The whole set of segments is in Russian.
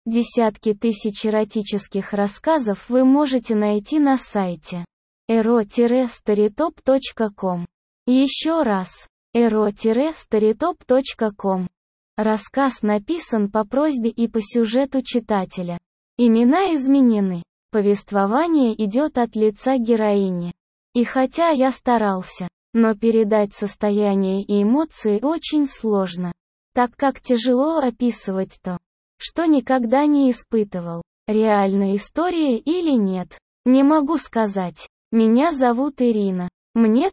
Десятки тысяч эротических рассказов вы можете найти на сайте ero-storytop.com. Еще раз, ero-storytop.com. Рассказ написан по просьбе и по сюжету читателя. Имена изменены. Повествование идет от лица героини. И хотя я старался, но передать состояние и эмоции очень сложно, так как тяжело описывать то, что никогда не испытывал. Реальная история или нет, не могу сказать. Меня зовут Ирина. Мне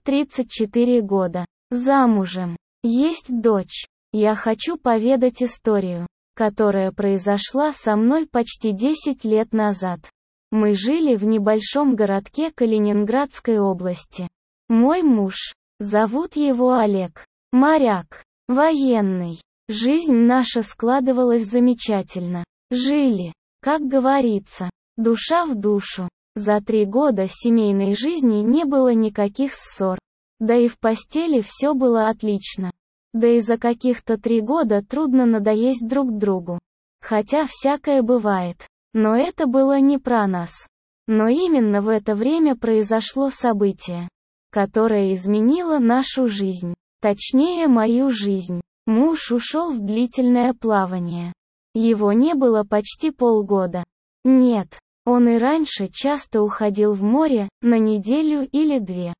34 года. Замужем. Есть дочь. Я хочу поведать историю, которая произошла со мной почти 10 лет назад. Мы жили в небольшом городке Калининградской области. Мой муж, зовут его Олег, моряк, военный. Жизнь наша складывалась замечательно. Жили, как говорится, душа в душу. За 3 года семейной жизни не было никаких ссор. Да и в постели все было отлично. Да и за каких-то 3 года трудно надоесть друг другу. Хотя всякое бывает. Но это было не про нас. Но именно в это время произошло событие, которое изменило нашу жизнь. Точнее, мою жизнь. Муж ушел в длительное плавание. Его не было почти полгода. Нет, он и раньше часто уходил в море, на неделю или 2.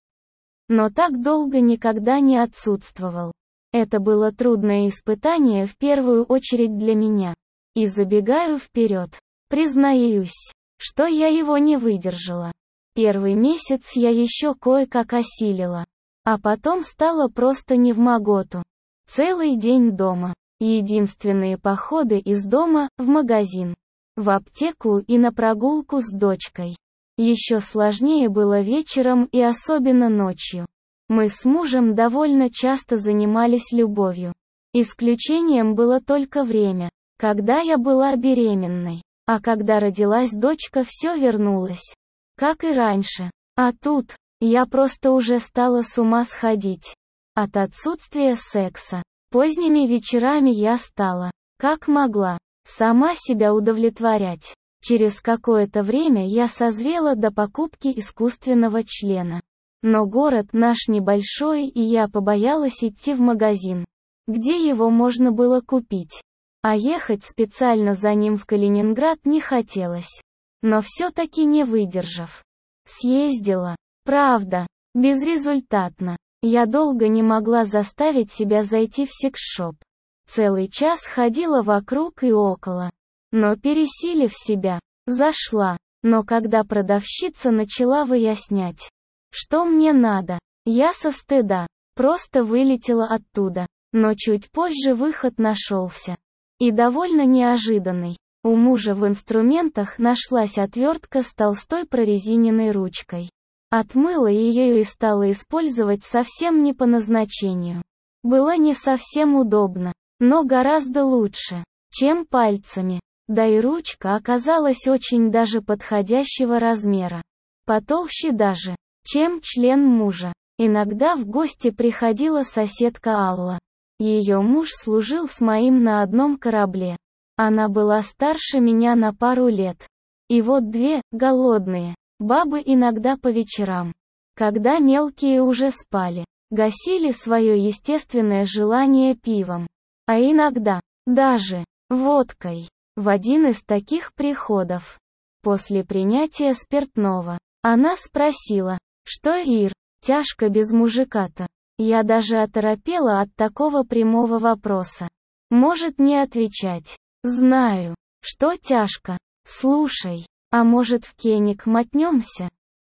Но так долго никогда не отсутствовал. Это было трудное испытание в первую очередь для меня. И забегаю вперед. Признаюсь, что я его не выдержала. Первый месяц я еще кое-как осилила. А потом стало просто невмоготу. Целый день дома. Единственные походы из дома в магазин, в аптеку и на прогулку с дочкой. Еще сложнее было вечером и особенно ночью. Мы с мужем довольно часто занимались любовью. Исключением было только время, когда я была беременной. А когда родилась дочка, все вернулось. Как и раньше. А тут, я просто уже стала с ума сходить. От отсутствия секса. Поздними вечерами я стала, как могла, сама себя удовлетворять. Через какое-то время я созрела до покупки искусственного члена. Но город наш небольшой, и я побоялась идти в магазин, где его можно было купить. А ехать специально за ним в Калининград не хотелось. Но все-таки не выдержав, съездила. Правда, безрезультатно. Я долго не могла заставить себя зайти в секс-шоп. Целый час ходила вокруг и около. Но пересилив себя, зашла. Но когда продавщица начала выяснять, что мне надо, я со стыда просто вылетела оттуда. Но чуть позже выход нашелся. И довольно неожиданный. У мужа в инструментах нашлась отвертка с толстой прорезиненной ручкой. Отмыла ее и стала использовать совсем не по назначению. Было не совсем удобно, но гораздо лучше, чем пальцами. Да и ручка оказалась очень даже подходящего размера. Потолще даже, чем член мужа. Иногда в гости приходила соседка Алла. Ее муж служил с моим на одном корабле. Она была старше меня на пару лет. И вот 2, голодные, бабы иногда по вечерам, когда мелкие уже спали, гасили свое естественное желание пивом. А иногда, даже, водкой. В один из таких приходов, после принятия спиртного, она спросила, что Ир, тяжко без мужика-то. Я даже оторопела от такого прямого вопроса. Может не отвечать. Знаю, что тяжко. Слушай, а может в кеник мотнемся?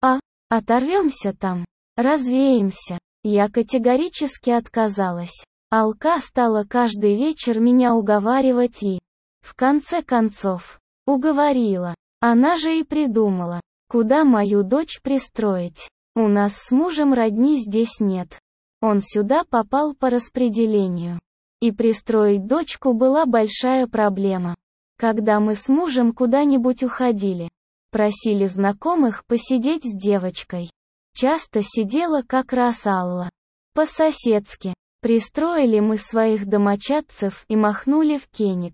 Оторвемся там? Развеемся? Я категорически отказалась. Алка стала каждый вечер меня уговаривать и, в конце концов, уговорила. Она же и придумала, куда мою дочь пристроить. У нас с мужем родни здесь нет. Он сюда попал по распределению. И пристроить дочку была большая проблема. Когда мы с мужем куда-нибудь уходили, просили знакомых посидеть с девочкой. Часто сидела как раз Алла. По-соседски. Пристроили мы своих домочадцев и махнули в кеник.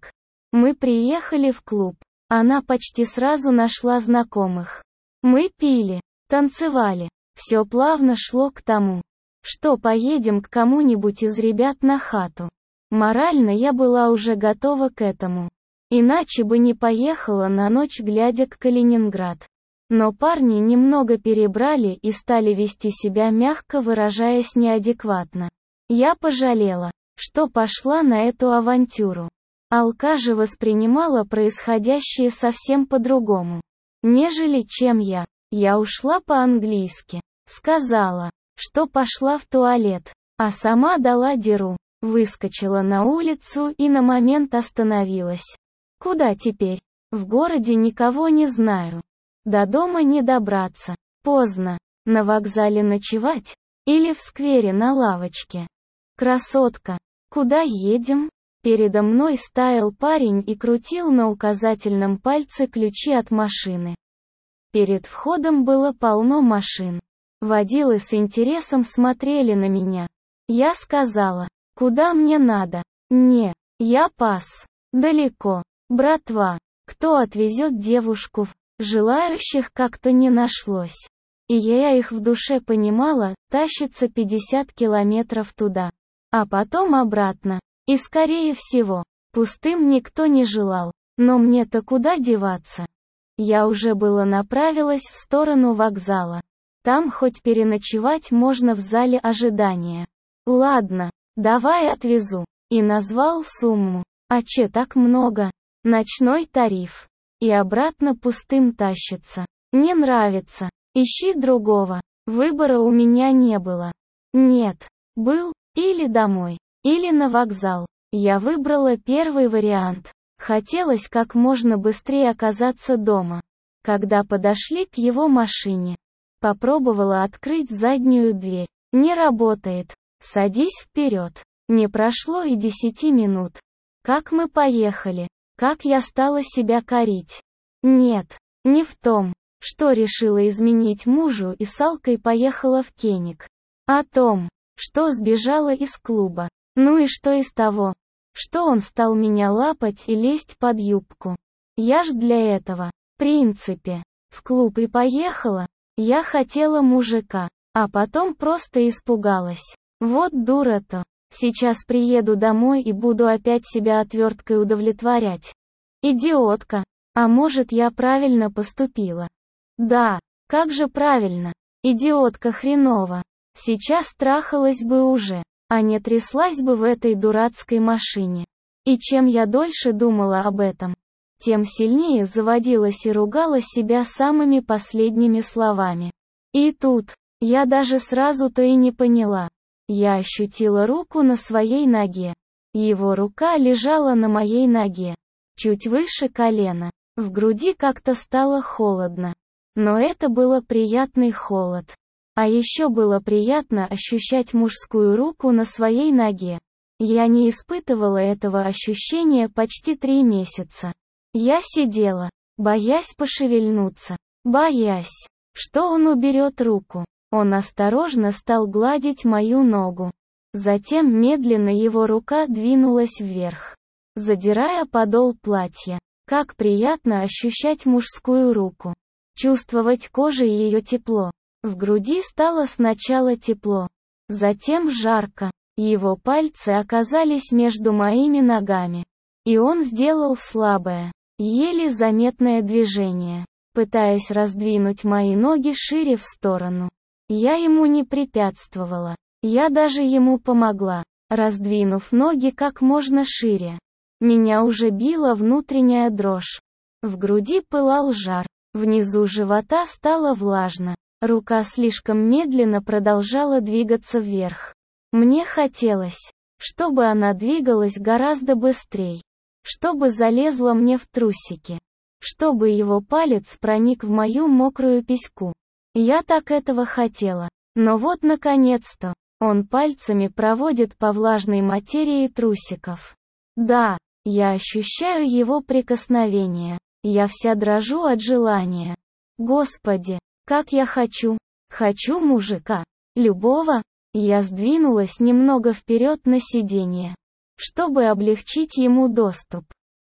Мы приехали в клуб. Она почти сразу нашла знакомых. Мы пили, танцевали. Все плавно шло к тому, что поедем к кому-нибудь из ребят на хату. Морально я была уже готова к этому. Иначе бы не поехала на ночь глядя к Калининград. Но парни немного перебрали и стали вести себя, мягко выражаясь, неадекватно. Я пожалела, что пошла на эту авантюру. Алка же воспринимала происходящее совсем по-другому, нежели чем я. Я ушла по-английски. Сказала, что пошла в туалет, а сама дала дёру. Выскочила на улицу и на момент остановилась. Куда теперь? В городе никого не знаю. До дома не добраться. Поздно. На вокзале ночевать? Или в сквере на лавочке? Красотка. Куда едем? Передо мной стоял парень и крутил на указательном пальце ключи от машины. Перед входом было полно машин. Водилы с интересом смотрели на меня. Я сказала, куда мне надо? Не, я пас. Далеко. Братва, кто отвезет девушку? Желающих как-то не нашлось. И я их в душе понимала, тащится 50 километров туда, а потом обратно. И скорее всего, пустым никто не желал. Но мне-то куда деваться? Я уже было направилась в сторону вокзала. Там хоть переночевать можно в зале ожидания. Ладно, давай отвезу. И назвал сумму. А че так много? Ночной тариф. И обратно пустым тащится. Не нравится. Ищи другого. Выбора у меня не было. Нет. Был, или домой, или на вокзал. Я выбрала первый вариант. Хотелось как можно быстрее оказаться дома. Когда подошли к его машине, попробовала открыть заднюю дверь. Не работает. Садись вперед. Не прошло и 10 минут. Как мы поехали. Как я стала себя корить. Нет, не в том, что решила изменить мужу и с Алкой поехала в Кеник. О том, что сбежала из клуба. Ну и что из того, что он стал меня лапать и лезть под юбку. Я ж для этого, в принципе, в клуб и поехала. Я хотела мужика, а потом просто испугалась. Вот дура-то. Сейчас приеду домой и буду опять себя отверткой удовлетворять. Идиотка. А может, я правильно поступила? Да, как же правильно. Идиотка хренова. Сейчас трахалась бы уже, а не тряслась бы в этой дурацкой машине. И чем я дольше думала об этом, тем сильнее заводилась и ругала себя самыми последними словами. И тут, я даже сразу-то и не поняла. Я ощутила руку на своей ноге. Его рука лежала на моей ноге, чуть выше колена. В груди как-то стало холодно. Но это был приятный холод. А еще было приятно ощущать мужскую руку на своей ноге. Я не испытывала этого ощущения почти 3 месяца. Я сидела, боясь пошевельнуться, боясь, что он уберет руку. Он осторожно стал гладить мою ногу. Затем медленно его рука двинулась вверх, задирая подол платья. Как приятно ощущать мужскую руку. Чувствовать кожей ее тепло. В груди стало сначала тепло, затем жарко. Его пальцы оказались между моими ногами. И он сделал слабое, еле заметное движение, пытаясь раздвинуть мои ноги шире в сторону. Я ему не препятствовала. Я даже ему помогла, раздвинув ноги как можно шире. Меня уже била внутренняя дрожь. В груди пылал жар. Внизу живота стало влажно. Рука слишком медленно продолжала двигаться вверх. Мне хотелось, чтобы она двигалась гораздо быстрее. Чтобы залезла мне в трусики. Чтобы его палец проник в мою мокрую письку. Я так этого хотела. Но вот наконец-то, он пальцами проводит по влажной материи трусиков. Да, я ощущаю его прикосновение. Я вся дрожу от желания. Господи, как я хочу. Хочу мужика. Любого. Я сдвинулась немного вперед на сиденье, чтобы облегчить ему доступ.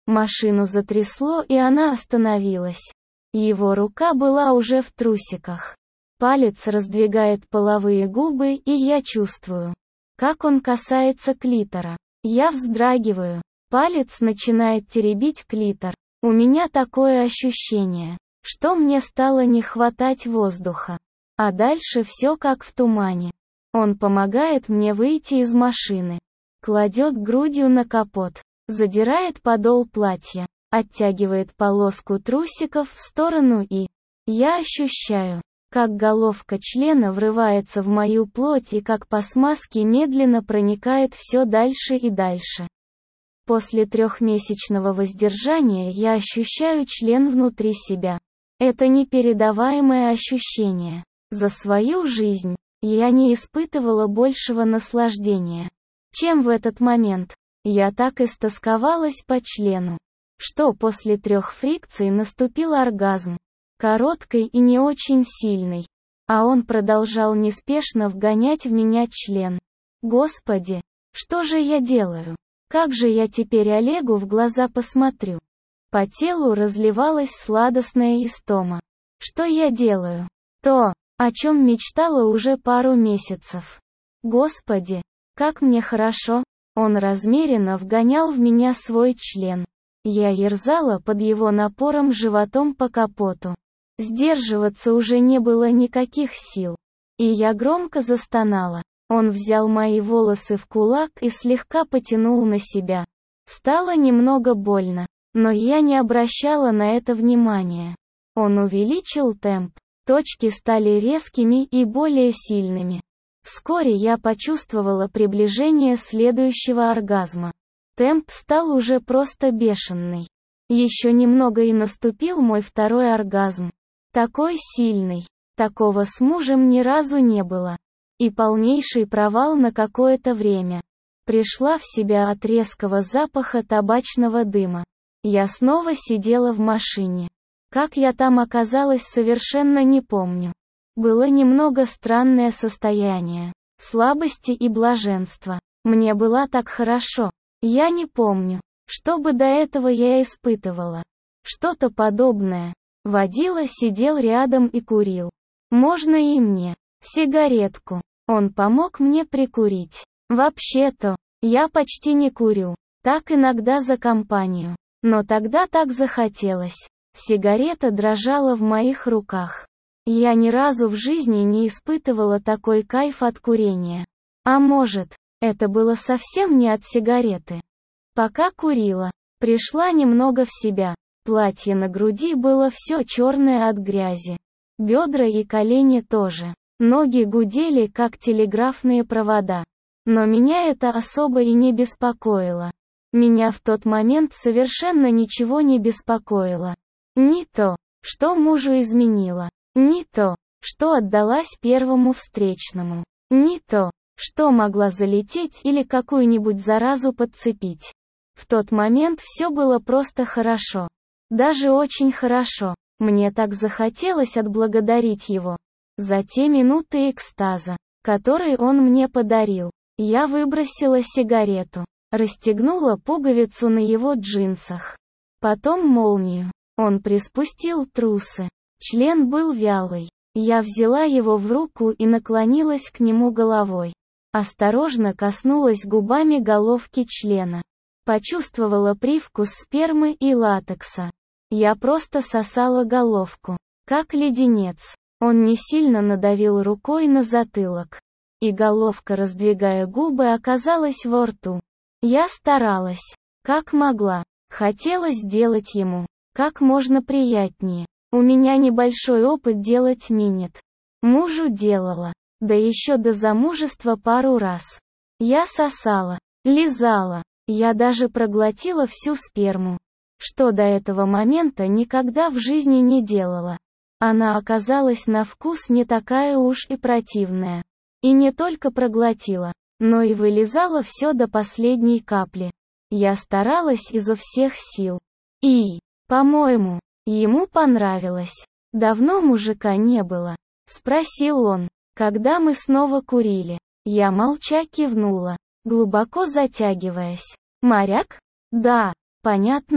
Машину затрясло, и она остановилась. Его рука была уже в трусиках. Палец раздвигает половые губы, и я чувствую, как он касается клитора. Я вздрагиваю. Палец начинает теребить клитор. У меня такое ощущение, что мне стало не хватать воздуха. А дальше все как в тумане. Он помогает мне выйти из машины. Кладет грудью на капот. Задирает подол платья. Оттягивает полоску трусиков в сторону и... Я ощущаю, как головка члена врывается в мою плоть и как по смазке медленно проникает все дальше и дальше. После 3-месячного воздержания я ощущаю член внутри себя. Это непередаваемое ощущение. За свою жизнь я не испытывала большего наслаждения, чем в этот момент. Я так истосковалась по члену, что после 3 фрикций наступил оргазм. Короткий и не очень сильный. А он продолжал неспешно вгонять в меня член. Господи, что же я делаю? Как же я теперь Олегу в глаза посмотрю? По телу разливалась сладостная истома. Что я делаю? То, о чем мечтала уже пару месяцев. Господи, как мне хорошо. Он размеренно вгонял в меня свой член. Я ерзала под его напором животом по капоту. Сдерживаться уже не было никаких сил. И я громко застонала. Он взял мои волосы в кулак и слегка потянул на себя. Стало немного больно, но я не обращала на это внимания. Он увеличил темп. Точки стали резкими и более сильными. Вскоре я почувствовала приближение следующего оргазма. Темп стал уже просто бешеный. Еще немного и наступил мой второй оргазм. Такой сильный. Такого с мужем ни разу не было. И полнейший провал на какое-то время. Пришла в себя от резкого запаха табачного дыма. Я снова сидела в машине. Как я там оказалась, совершенно не помню. Было немного странное состояние. Слабости и блаженства. Мне было так хорошо. Я не помню, что бы до этого я испытывала. Что-то подобное. Водила сидел рядом и курил. Можно и мне. Сигаретку. Он помог мне прикурить. Вообще-то, я почти не курю. Так иногда за компанию. Но тогда так захотелось. Сигарета дрожала в моих руках. Я ни разу в жизни не испытывала такой кайф от курения. А может, это было совсем не от сигареты. Пока курила, пришла немного в себя. Платье на груди было все черное от грязи. Бедра и колени тоже. Ноги гудели, как телеграфные провода. Но меня это особо и не беспокоило. Меня в тот момент совершенно ничего не беспокоило. Ни то, что мужу изменила. Ни то, что отдалась первому встречному. Ни то, что могла залететь или какую-нибудь заразу подцепить. В тот момент все было просто хорошо. Даже очень хорошо. Мне так захотелось отблагодарить его за те минуты экстаза, которые он мне подарил. Я выбросила сигарету, расстегнула пуговицу на его джинсах. Потом молнию. Он приспустил трусы. Член был вялый. Я взяла его в руку и наклонилась к нему головой. Осторожно коснулась губами головки члена. Почувствовала привкус спермы и латекса. Я просто сосала головку, как леденец. Он не сильно надавил рукой на затылок. И головка, раздвигая губы, оказалась во рту. Я старалась, как могла. Хотела сделать ему как можно приятнее. У меня небольшой опыт делать минет. Мужу делала. Да еще до замужества пару раз. Я сосала, лизала. Я даже проглотила всю сперму. Что до этого момента никогда в жизни не делала. Она оказалась на вкус не такая уж и противная. И не только проглотила, но и вылизала все до последней капли. Я старалась изо всех сил. И, по-моему, ему понравилось. Давно мужика не было. Спросил он, когда мы снова курили. Я молча кивнула, глубоко затягиваясь. Моряк? Да, понятно.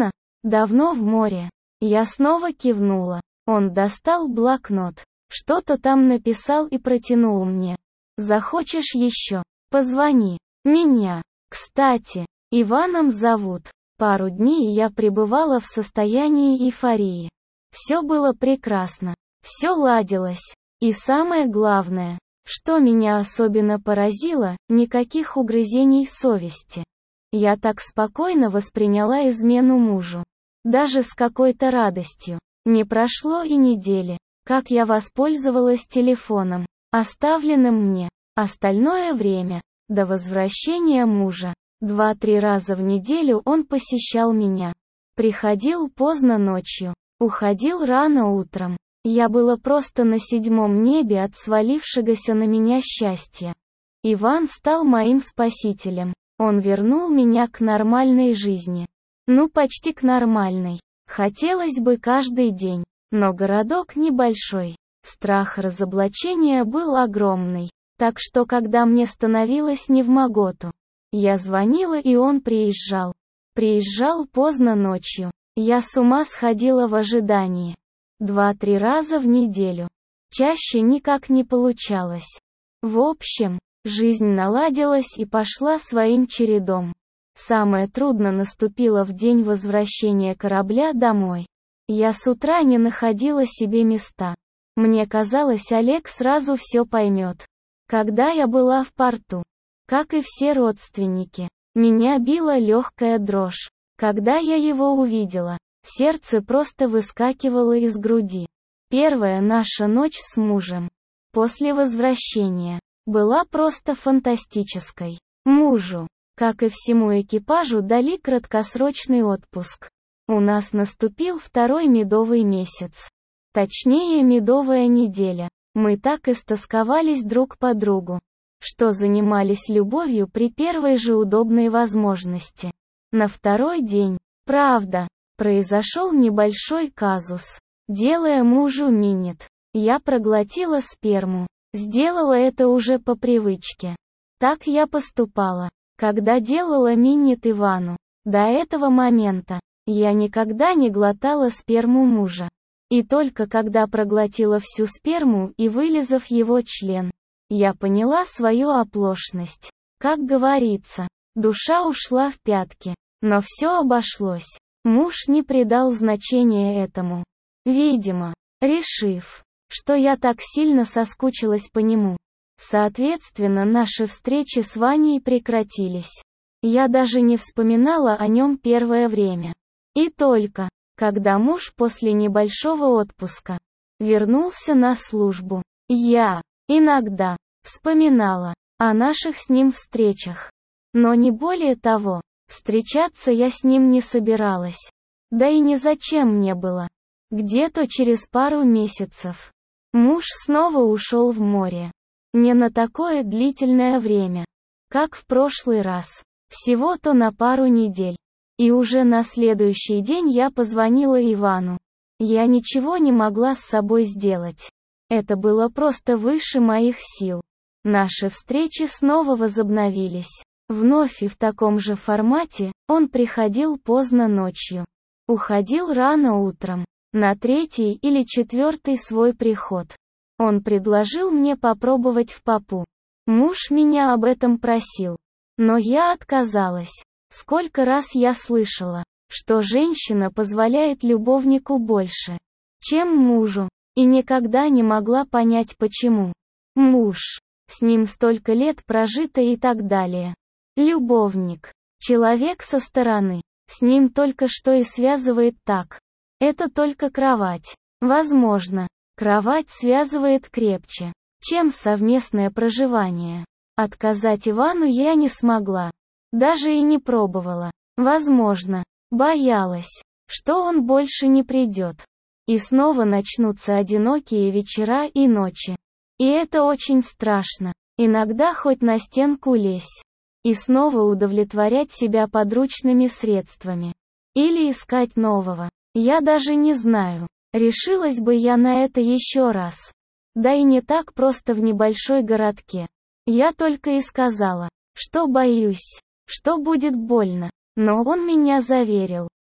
Давно в море. Я снова кивнула. Он достал блокнот. Что-то там написал и протянул мне. Захочешь еще? Позвони. Меня. Кстати, Иваном зовут. Пару дней я пребывала в состоянии эйфории. Все было прекрасно. Все ладилось. И самое главное, что меня особенно поразило, никаких угрызений совести. Я так спокойно восприняла измену мужу. Даже с какой-то радостью. Не прошло и недели, как я воспользовалась телефоном, оставленным мне. Остальное время, до возвращения мужа, 2-3 раза в неделю он посещал меня. Приходил поздно ночью, уходил рано утром. Я была просто на 7-м небе от свалившегося на меня счастья. Иван стал моим спасителем. Он вернул меня к нормальной жизни. Ну, почти к нормальной. Хотелось бы каждый день. Но городок небольшой. Страх разоблачения был огромный. Так что когда мне становилось невмоготу, я звонила, и он приезжал. Приезжал поздно ночью. Я с ума сходила в ожидании. 2-3 раза в неделю. Чаще никак не получалось. В общем, жизнь наладилась и пошла своим чередом. Самое трудное наступило в день возвращения корабля домой. Я с утра не находила себе места. Мне казалось, Олег сразу все поймет. Когда я была в порту, как и все родственники, меня била легкая дрожь. Когда я его увидела, сердце просто выскакивало из груди. Первая наша ночь с мужем, после возвращения, была просто фантастической. Мужу, как и всему экипажу, дали краткосрочный отпуск. У нас наступил 2-й медовый месяц. Точнее, медовая неделя. Мы так истосковались друг по другу, что занимались любовью при первой же удобной возможности. На 2-й день, правда, произошел небольшой казус. Делая мужу минет, я проглотила сперму. Сделала это уже по привычке. Так я поступала, когда делала минет Ивану. До этого момента я никогда не глотала сперму мужа. И только когда проглотила всю сперму и вылизав его член, я поняла свою оплошность. Как говорится, душа ушла в пятки. Но все обошлось. Муж не придал значения этому. Видимо, решив, что я так сильно соскучилась по нему. Соответственно, наши встречи с Ваней прекратились. Я даже не вспоминала о нем первое время. И только, когда муж после небольшого отпуска вернулся на службу, я иногда вспоминала о наших с ним встречах. Но не более того, встречаться я с ним не собиралась. Да и не зачем мне было. Где-то через пару месяцев муж снова ушел в море. Не на такое длительное время, как в прошлый раз. Всего-то на пару недель. И уже на следующий день я позвонила Ивану. Я ничего не могла с собой сделать. Это было просто выше моих сил. Наши встречи снова возобновились. Вновь и в таком же формате. Он приходил поздно ночью. Уходил рано утром. На 3-й или 4-й свой приход. Он предложил мне попробовать в попу. Муж меня об этом просил. Но я отказалась. Сколько раз я слышала, что женщина позволяет любовнику больше, чем мужу, и никогда не могла понять почему. Муж, с ним столько лет прожито и так далее. Любовник, человек со стороны, с ним только что и связывает так. Это только кровать. Возможно, кровать связывает крепче, чем совместное проживание. Отказать Ивану я не смогла. Даже и не пробовала. Возможно, боялась, что он больше не придет. И снова начнутся одинокие вечера и ночи. И это очень страшно. Иногда хоть на стенку лезь. И снова удовлетворять себя подручными средствами. Или искать нового. Я даже не знаю, решилась бы я на это еще раз. Да и не так просто в небольшой городке. Я только и сказала, что боюсь, что будет больно. Но он меня заверил,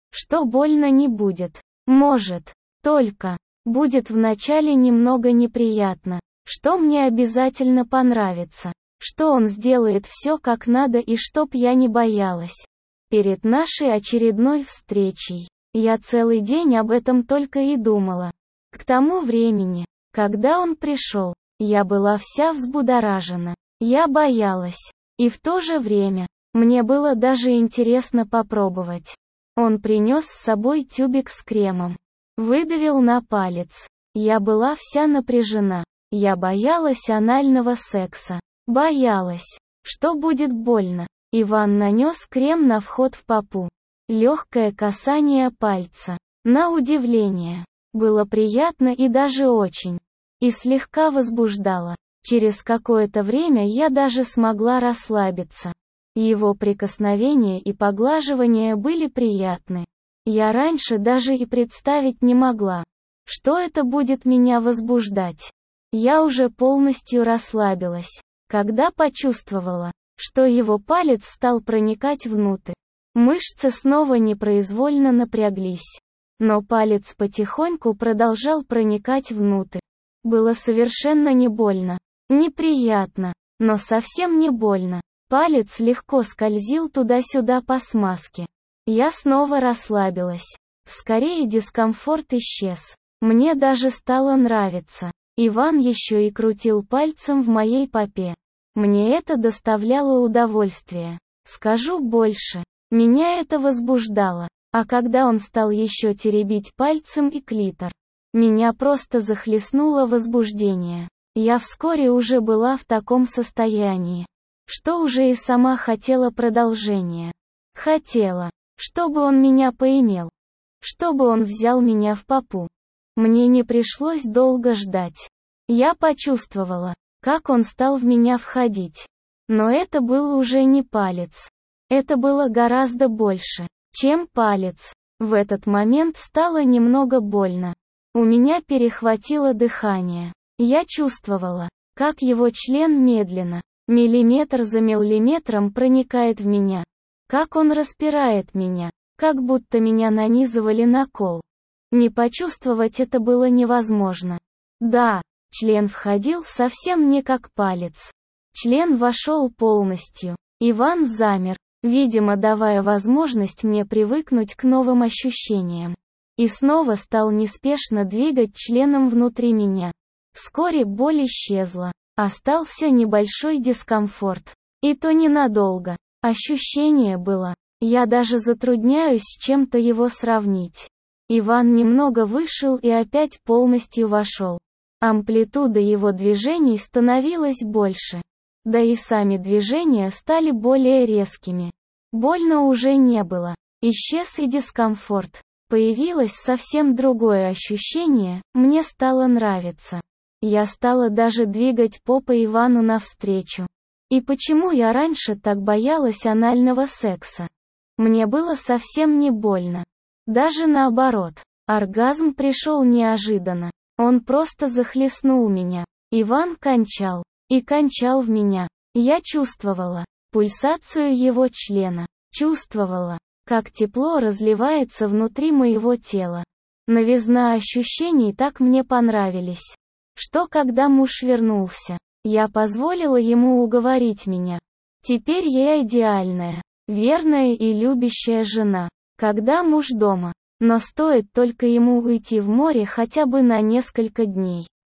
что больно не будет. Может, только будет вначале немного неприятно, что мне обязательно понравится, что он сделает все как надо и чтоб я не боялась. Перед нашей очередной встречей, я целый день об этом только и думала. К тому времени, когда он пришел, я была вся взбудоражена. Я боялась. И в то же время, мне было даже интересно попробовать. Он принес с собой тюбик с кремом. Выдавил на палец. Я была вся напряжена. Я боялась анального секса. Боялась, что будет больно. Иван нанес крем на вход в попу. Легкое касание пальца. На удивление. Было приятно и даже очень. И слегка возбуждало. Через какое-то время я даже смогла расслабиться. Его прикосновения и поглаживания были приятны. Я раньше даже и представить не могла, что это будет меня возбуждать. Я уже полностью расслабилась, когда почувствовала, что его палец стал проникать внутрь. Мышцы снова непроизвольно напряглись. Но палец потихоньку продолжал проникать внутрь. Было совершенно не больно. Неприятно, но совсем не больно. Палец легко скользил туда-сюда по смазке. Я снова расслабилась. Вскорее дискомфорт исчез. Мне даже стало нравиться. Иван еще и крутил пальцем в моей попе. Мне это доставляло удовольствие. Скажу больше. Меня это возбуждало. А когда он стал еще теребить пальцем и клитор, меня просто захлестнуло возбуждение. Я вскоре уже была в таком состоянии, что уже и сама хотела продолжения. Хотела, чтобы он меня поимел, чтобы он взял меня в попу. Мне не пришлось долго ждать. Я почувствовала, как он стал в меня входить. Но это был уже не палец. Это было гораздо больше, чем палец. В этот момент стало немного больно. У меня перехватило дыхание. Я чувствовала, как его член медленно, миллиметр за миллиметром проникает в меня. Как он распирает меня, как будто меня нанизывали на кол. Не почувствовать это было невозможно. Да, член входил совсем не как палец. Член вошел полностью. Иван замер, видимо давая возможность мне привыкнуть к новым ощущениям. И снова стал неспешно двигать членом внутри меня. Вскоре боль исчезла. Остался небольшой дискомфорт. И то ненадолго. Ощущение было. Я даже затрудняюсь с чем-то его сравнить. Иван немного вышел и опять полностью вошел. Амплитуда его движений становилась больше. Да и сами движения стали более резкими. Больно уже не было. Исчез и дискомфорт. Появилось совсем другое ощущение, мне стало нравиться. Я стала даже двигать попой Ивану навстречу. И почему я раньше так боялась анального секса? Мне было совсем не больно. Даже наоборот. Оргазм пришел неожиданно. Он просто захлестнул меня. Иван кончал. И кончал в меня. Я чувствовала пульсацию его члена. Чувствовала, как тепло разливается внутри моего тела. Новизна ощущений так мне понравились, что когда муж вернулся, я позволила ему уговорить меня. Теперь я идеальная, верная и любящая жена, когда муж дома. Но стоит только ему уйти в море хотя бы на несколько дней.